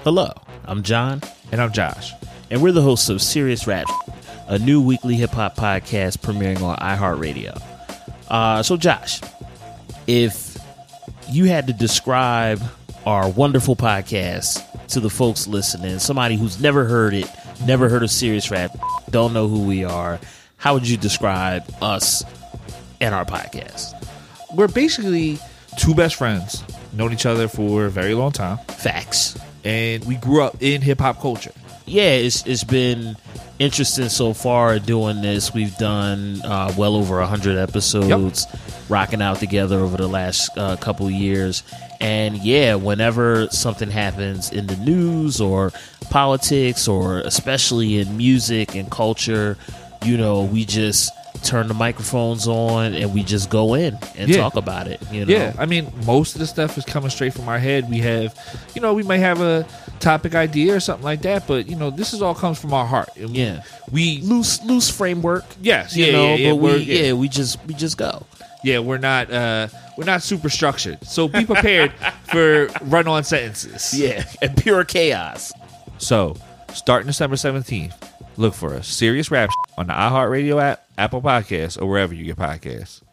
Hello, I'm John. And I'm Josh. And we're the hosts of Serious Rap, a new weekly hip-hop podcast premiering on iHeartRadio. So Josh, if you had to describe our wonderful podcast to the folks listening, somebody who's never heard it, never heard of Serious Rap, don't know who we are, how would you describe us and our podcast? We're basically two best friends, known each other for a very long time. Facts. And we grew up in hip-hop culture. Yeah, it's been interesting so far doing this. We've done well over 100 episodes, rocking out together over the last couple of years. And yeah, whenever something happens in the news or politics, or especially in music and culture, you know, we just turn the microphones on and we just go in and talk about it. You know? Yeah, I mean, most of the stuff is coming straight from our head. We have, you know, we may have a topic idea or something like that, but you know, this is all comes from our heart. And we loose framework. Yes, but we just go. Yeah, we're not super structured, so be prepared for run-on sentences. Yeah, and pure chaos. So, starting December 17th, look for us. Serious Rap on the iHeartRadio app, Apple Podcasts, or wherever you get podcasts.